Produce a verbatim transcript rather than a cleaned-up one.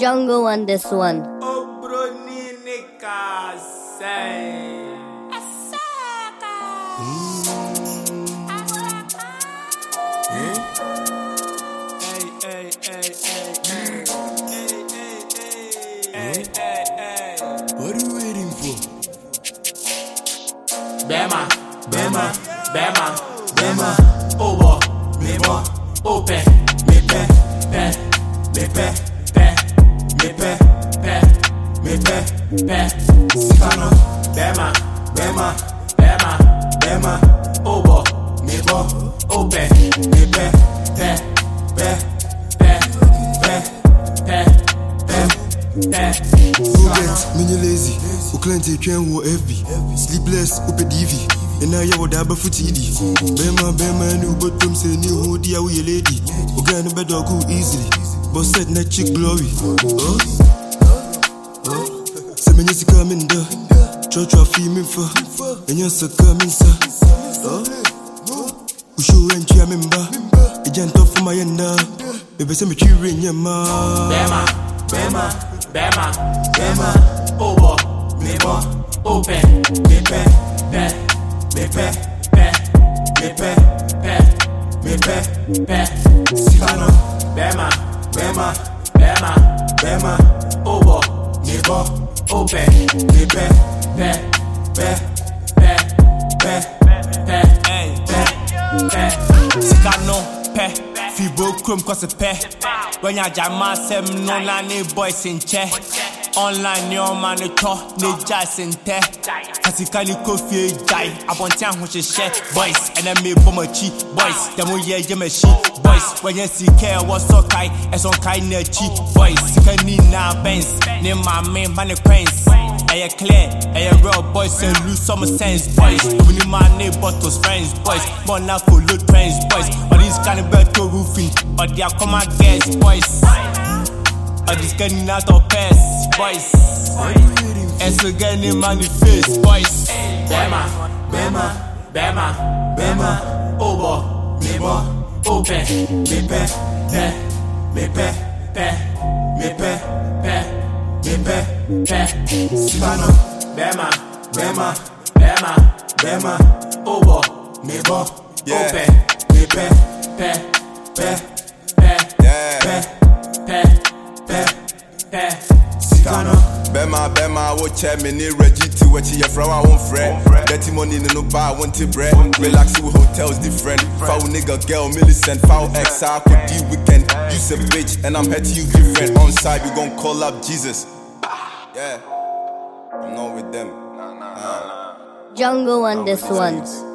Jungle on this one. Oh, bro, ni nika say. Hey, hey, hey, hey, hey, hey, hey, hey. What are you waiting for? Bema, Bema, Bema, Bema. Over, Bema, open, me pe, pe, me pe, pe, me pe, pe, me pe, pe. Sikano, Bema, Bema, Bema, Bema. Over, Bema, open, me pe, pe, pe, pe, pe, pe, pe, pe. Student, mini lazy. O cliente can wo F B. Sleepless, o pe D V. And now you would have a foot E D. Bema, Bema, new bottom say new hoodie, how you lady. O gonna bed dog go easily. But set net chick glory. Oh, oh. Say me just coming there. Church of female for. And you're so coming, sir. Oh, we show and cheer member. A gentle for my end. Baby, say me cheering your ma. Bema, Bema, Bema, Bema. Over, Bema, open, me pe, pe, me pe, pe, me pe, pe, me pe, pe. Sikano, Bema, Bema, Bema, Bema. Over, Bema, open, me pe, pe, pe, pe, pe, pe, pe, pe. Sikano, pe, fibo chrome cause pe. When ya jama sem no na ni boys in che. Online your man the talk, ni jazz in te. Physically coffee die. Abontian who she share boys and then me bomachi boys. Them we ye she boys. When you see care was so kai, as on kai ne chi boys. Sikani na Benz, ni my main money coins. Aye clear, aye real boys and lose some sense boys. When you my neighbors friends boys, born now for loot friends boys. All these kind of bad to roofing, or they are come and guess boys. I just getting out of pass, boys. And so getting money face, boys. Bema, Bema, Bema, Bema. Over, Bema, open, me pe, pe, me pe, pe, me pe, pe, me pe, pe. Sikano, Bema, Bema, Bema, Bema. Over, Bema, open, me pe, pe, pe, pe, pe, pe. Pe, Sikano, Bema, Bema, wo che me ni Reggie to what you from our own friend. Dirty money in no bar, want to bread. Relax with hotels different. Foul nigga, girl, Millicent, foul X, I could deal weekend. You say bitch, and I'm head to you different. On side, we gon' call up Jesus. Yeah, I'm not with them. Jungle on this one.